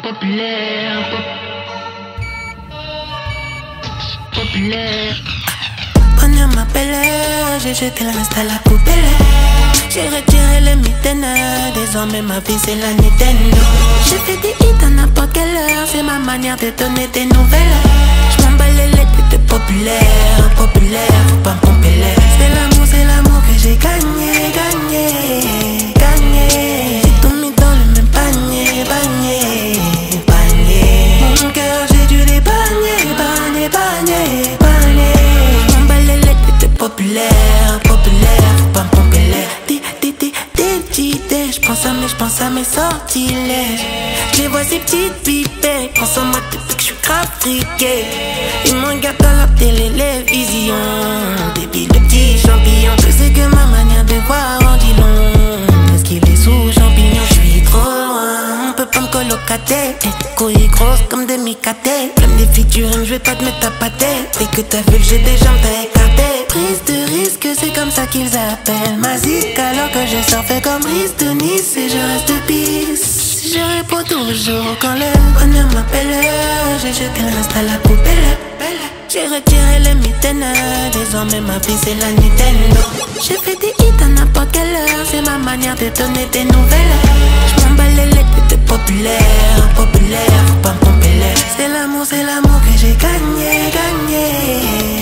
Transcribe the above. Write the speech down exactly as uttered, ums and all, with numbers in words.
Populaire, pop... populaire. Prenez ma pelle, j'ai jeté le reste à la poubelle. J'ai retiré les mitaines, désormais ma vie c'est la Nintendo. Je fais des hits à n'importe quelle heure, c'est ma manière de donner des nouvelles. J'm'emballe les lettres de populaire, populaire, faut pas me pomper l'air. C'est l'amour, c'est l'amour que j'ai gagné, gagné, gagné. J'ai tout mis dans le même panier, panier, panier. Mon cœur j'ai dû l'épargner, épargner, épargner, épargner. J'm'emballe les lettres de populaire, populaire, faut pas me pomper l'air. J'pense à mes, j'pense à mes sortilèges. J'les vois ces petites pipées. Pense à moi depuis que j'suis grave friqué. Ils me regardent dans la télévision. Débile de petits champignons. Je sais que ma manière de voir en dit long. Est-ce qu'il est sous champignons? J'suis trop loin, on peut pas me colocater. Couilles grosses comme des micatés. Comme des featuring, j'vais pas te mettre à pâté. Dès que t'as vu que j'ai des jambes, t'as écarté. Prise de risque, c'est comme ça qu'ils appellent ma zik. Alors que je sors fait comme Riz de Nice et je reste pisse. Je réponds toujours quand le bonheur m'appelle. J'ai jeté le reste à la poubelle. J'ai retiré les mitaines, désormais ma vie c'est la Nintendo. J'ai fait des hits à n'importe quelle heure, c'est ma manière de donner des nouvelles. J'm'emballe les lettres de populaire, populaire, faut pas me pomper l'air. C'est l'amour, c'est l'amour que j'ai gagné, gagné.